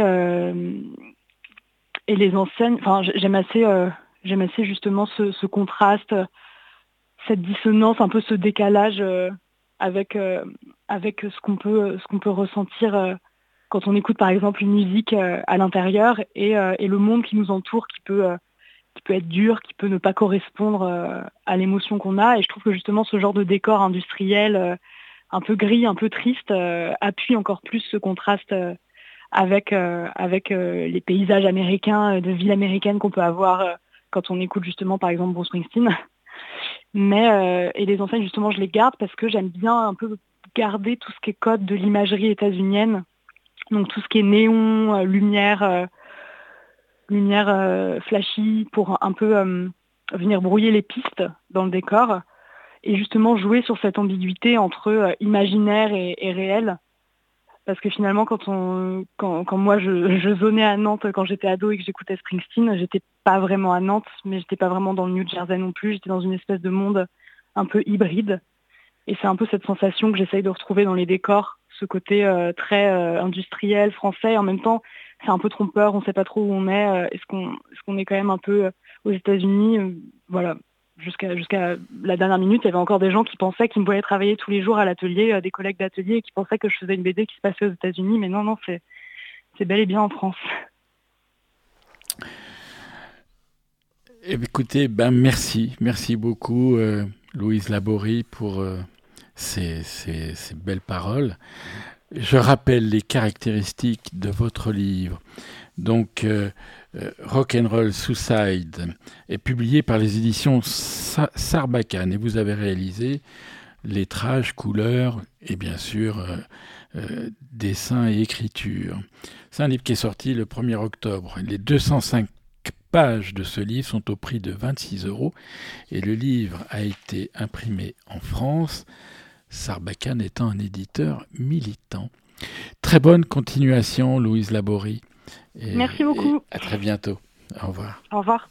les enseignes, j'aime assez justement ce contraste, cette dissonance, un peu ce décalage avec ce qu'on peut ressentir quand on écoute par exemple une musique à l'intérieur et le monde qui nous entoure qui peut être dur, qui peut ne pas correspondre à l'émotion qu'on a. Et je trouve que justement ce genre de décor industriel un peu gris, un peu triste appuie encore plus ce contraste avec les paysages américains, de villes américaines qu'on peut avoir quand on écoute justement par exemple Bruce Springsteen. Mais et les enseignes justement je les garde parce que j'aime bien un peu garder tout ce qui est code de l'imagerie états-unienne. Donc tout ce qui est néon, lumière flashy pour un peu venir brouiller les pistes dans le décor et justement jouer sur cette ambiguïté entre imaginaire et réel. Parce que finalement, quand moi je zonais à Nantes quand j'étais ado et que j'écoutais Springsteen, j'étais pas vraiment à Nantes, mais j'étais pas vraiment dans le New Jersey non plus. J'étais dans une espèce de monde un peu hybride. Et c'est un peu cette sensation que j'essaye de retrouver dans les décors, ce côté très industriel, français. Et en même temps, c'est un peu trompeur, on ne sait pas trop où on est. Est-ce qu'on est quand même un peu aux États-Unis Voilà. Jusqu'à la dernière minute, il y avait encore des gens qui pensaient qu'ils me voyaient travailler tous les jours à l'atelier, des collègues d'atelier, et qui pensaient que je faisais une BD qui se passait aux États-Unis. Mais non, c'est bel et bien en France. Écoutez, merci beaucoup Louise Laborie pour ces belles paroles. Je rappelle les caractéristiques de votre livre. Donc, Rock'n'Roll Suicide est publié par les éditions Sarbacane et vous avez réalisé lettrage, couleurs et bien sûr dessin et écriture. C'est un livre qui est sorti le 1er octobre. Les 205 pages de ce livre sont au prix de 26 € et le livre a été imprimé en France, Sarbacane étant un éditeur militant. Très bonne continuation, Louise Laborie. Merci beaucoup. À très bientôt. Au revoir. Au revoir.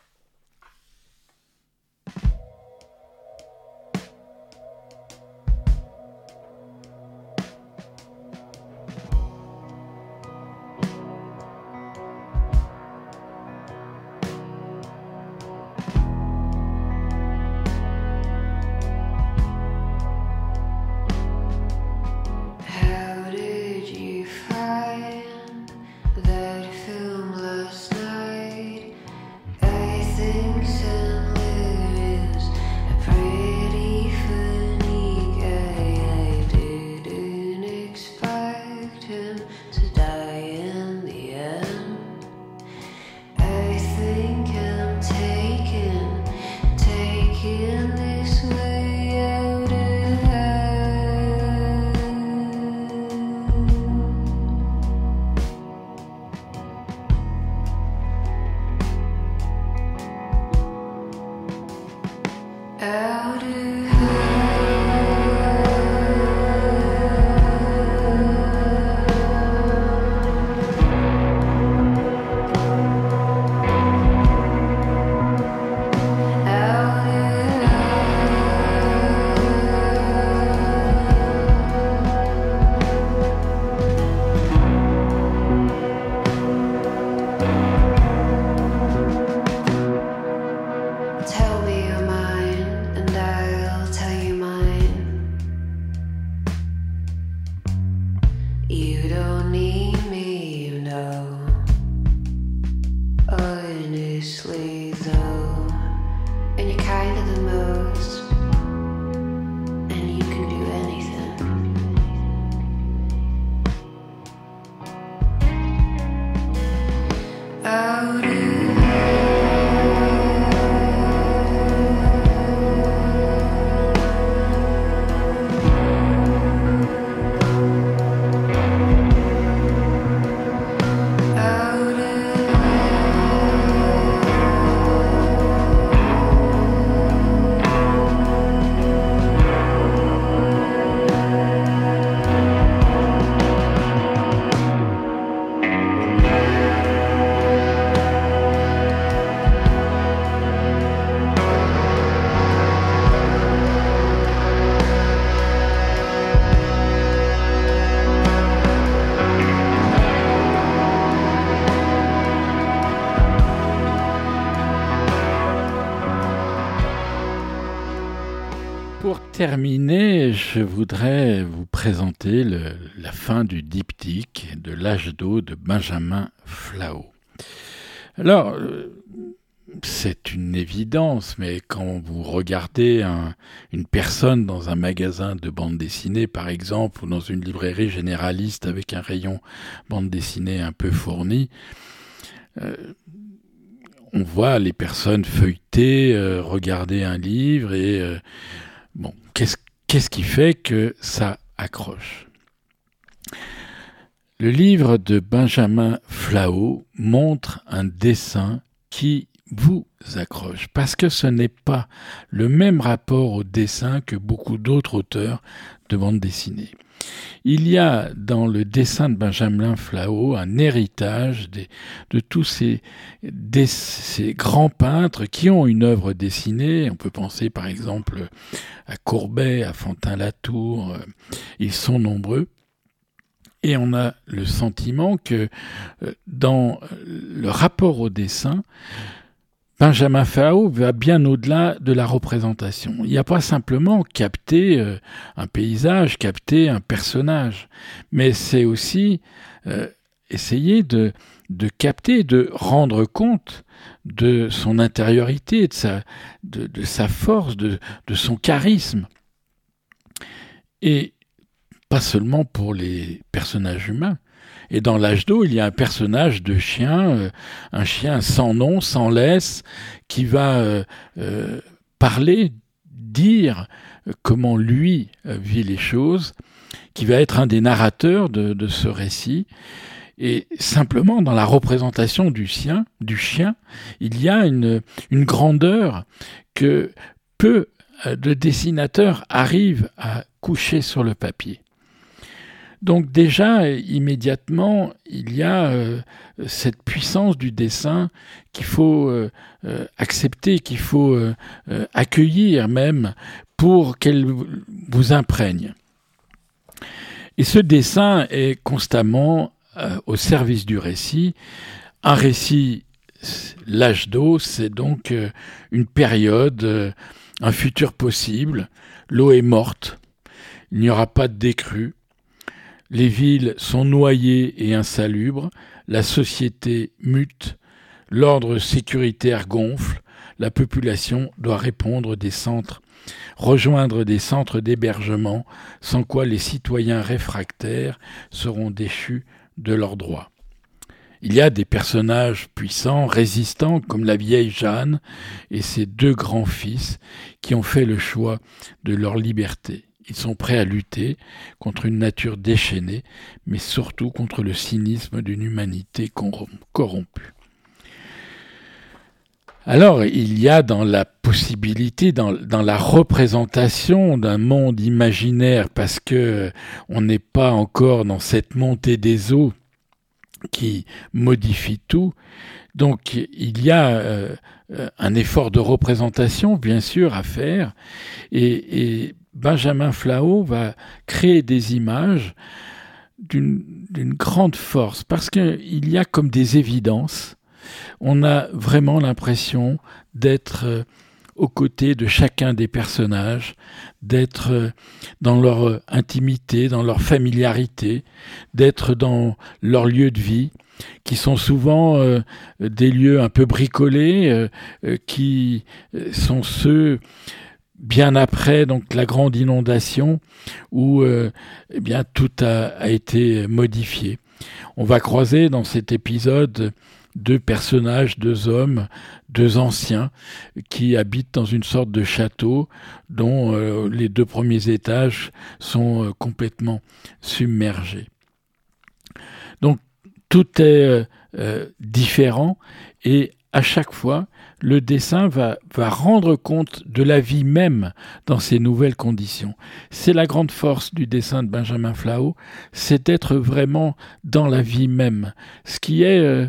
Pour terminer, je voudrais vous présenter la fin du diptyque de l'âge d'eau de Benjamin Flow. Alors, c'est une évidence, mais quand vous regardez une personne dans un magasin de bande dessinée, par exemple, ou dans une librairie généraliste avec un rayon bande dessinée un peu fourni, on voit les personnes feuilleter, regarder un livre et... Bon, qu'est-ce qui fait que ça accroche ? Le livre de Benjamin Flow montre un dessin qui vous accroche, parce que ce n'est pas le même rapport au dessin que beaucoup d'autres auteurs de bande dessinée. Il y a dans le dessin de Benjamin Flao un héritage de tous ces grands peintres qui ont une œuvre dessinée. On peut penser par exemple à Courbet, à Fantin-Latour, ils sont nombreux. Et on a le sentiment que dans le rapport au dessin, Benjamin Flao va bien au-delà de la représentation. Il n'y a pas simplement capter un paysage, capter un personnage, mais c'est aussi essayer de capter, de rendre compte de son intériorité, de sa force, de son charisme. Et pas seulement pour les personnages humains. Et dans L'Âge d'eau, il y a un personnage de chien, un chien sans nom, sans laisse, qui va parler, dire comment lui vit les choses, qui va être un des narrateurs de ce récit. Et simplement, dans la représentation du chien, il y a une grandeur que peu de dessinateurs arrivent à coucher sur le papier. Donc déjà, immédiatement, il y a cette puissance du dessin qu'il faut accepter, qu'il faut accueillir même pour qu'elle vous imprègne. Et ce dessin est constamment au service du récit. Un récit, L'Âge d'eau, c'est donc une période, un futur possible. L'eau est morte, il n'y aura pas de décrue. Les villes sont noyées et insalubres, la société mute, l'ordre sécuritaire gonfle, la population doit rejoindre des centres d'hébergement, sans quoi les citoyens réfractaires seront déchus de leurs droits. Il y a des personnages puissants, résistants, comme la vieille Jeanne et ses 2 grands-fils qui ont fait le choix de leur liberté. Ils sont prêts à lutter contre une nature déchaînée, mais surtout contre le cynisme d'une humanité corrompue. Alors, il y a dans la possibilité, dans la représentation d'un monde imaginaire, parce que on n'est pas encore dans cette montée des eaux qui modifie tout. Donc, il y a un effort de représentation, bien sûr, à faire, et Benjamin Flao va créer des images d'une grande force, parce qu'il y a comme des évidences. On a vraiment l'impression d'être aux côtés de chacun des personnages, d'être dans leur intimité, dans leur familiarité, d'être dans leur lieu de vie, qui sont souvent des lieux un peu bricolés, qui sont ceux bien après donc la grande inondation où eh bien tout a été modifié. On va croiser dans cet épisode 2 personnages, 2 hommes, 2 anciens qui habitent dans une sorte de château dont les 2 premiers étages sont complètement submergés. Donc tout est différent et à chaque fois, le dessin va rendre compte de la vie même dans ces nouvelles conditions. C'est la grande force du dessin de Benjamin Flao, c'est d'être vraiment dans la vie même. Ce qui est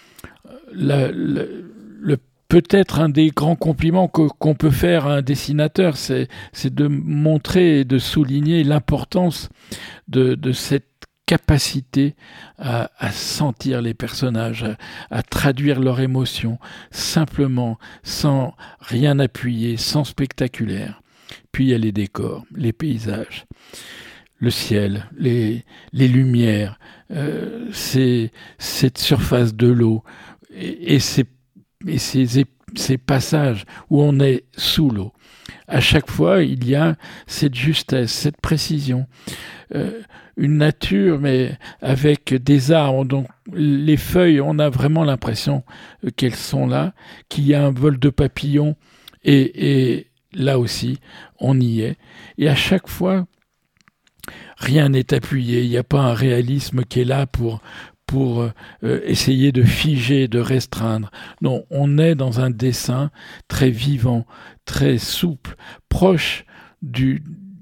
peut-être un des grands compliments qu'on peut faire à un dessinateur, c'est de montrer et de souligner l'importance de cette capacité à sentir les personnages, à traduire leurs émotions, simplement, sans rien appuyer, sans spectaculaire. Puis il y a les décors, les paysages, le ciel, les lumières, cette surface de l'eau et ces passages où on est sous l'eau. À chaque fois, il y a cette justesse, cette précision. Une nature, mais avec des arbres, donc les feuilles, on a vraiment l'impression qu'elles sont là, qu'il y a un vol de papillons, et là aussi, on y est. Et à chaque fois, rien n'est appuyé, il n'y a pas un réalisme qui est là pour essayer de figer, de restreindre. Non, on est dans un dessin très vivant, très souple, proche de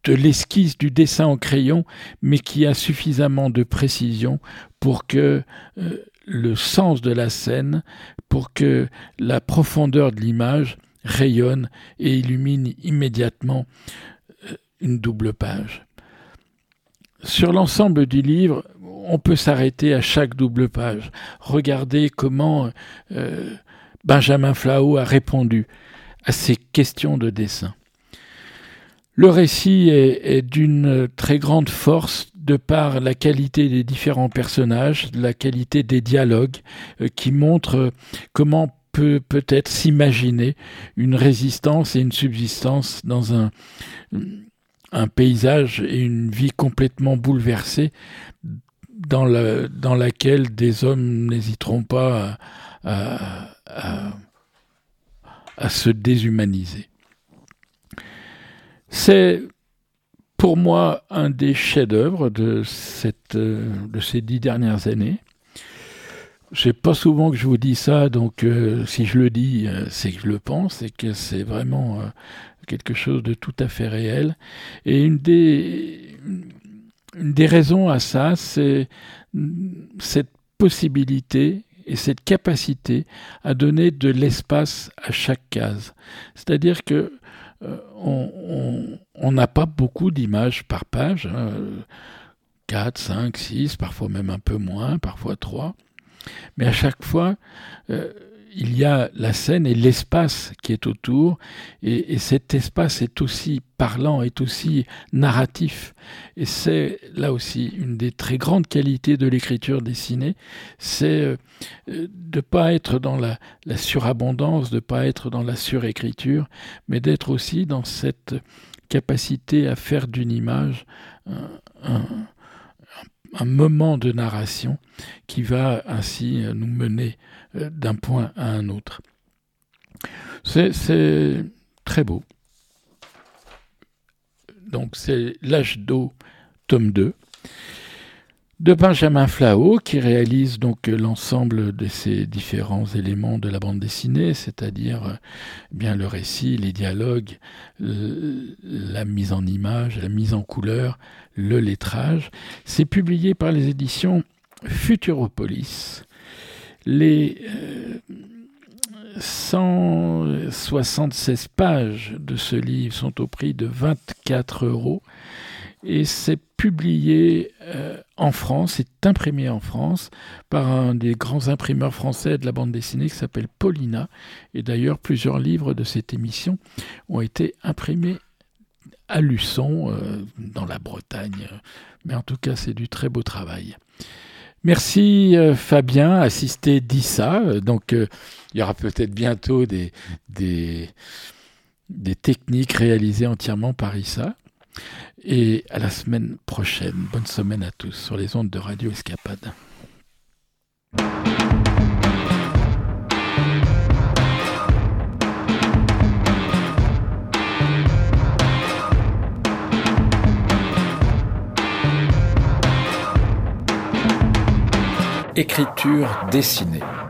l'esquisse, du dessin en crayon, mais qui a suffisamment de précision pour que le sens de la scène, pour que la profondeur de l'image rayonne et illumine immédiatement une double page. Sur l'ensemble du livre, on peut s'arrêter à chaque double page. Regardez comment Benjamin Floraut a répondu à ces questions de dessin. Le récit est d'une très grande force de par la qualité des différents personnages, la qualité des dialogues qui montrent comment peut-être s'imaginer une résistance et une subsistance dans un paysage et une vie complètement bouleversée dans laquelle des hommes n'hésiteront pas à se déshumaniser. C'est pour moi un des chefs-d'œuvre de ces 10 dernières années. C'est pas souvent que je vous dis ça, donc si je le dis, c'est que je le pense et que c'est vraiment quelque chose de tout à fait réel. Et une des raisons à ça, c'est cette possibilité et cette capacité à donner de l'espace à chaque case. C'est-à-dire que on n'a pas beaucoup d'images par page, 4, 5, 6, parfois même un peu moins, parfois 3. Mais à chaque fois, il y a la scène et l'espace qui est autour, et cet espace est aussi parlant, est aussi narratif. Et c'est là aussi une des très grandes qualités de l'écriture dessinée, c'est de ne pas être dans la surabondance, de ne pas être dans la surécriture, mais d'être aussi dans cette capacité à faire d'une image un moment de narration qui va ainsi nous mener d'un point à un autre. C'est très beau. Donc c'est L'âge d'eau, tome 2, de Benjamin Floraut, qui réalise donc l'ensemble de ces différents éléments de la bande dessinée, c'est-à-dire bien le récit, les dialogues, la mise en image, la mise en couleur, le lettrage. C'est publié par les éditions Futuropolis. Les 176 pages de ce livre sont au prix de 24 € et c'est publié en France, c'est imprimé en France par un des grands imprimeurs français de la bande dessinée qui s'appelle Paulina. Et d'ailleurs, plusieurs livres de cette émission ont été imprimés à Luçon, dans la Bretagne. Mais en tout cas, c'est du très beau travail. Merci Fabien, assisté d'Issa. Donc il y aura peut-être bientôt des techniques réalisées entièrement par Issa. Et à la semaine prochaine. Bonne semaine à tous sur les ondes de Radio Escapade. Écriture dessinée.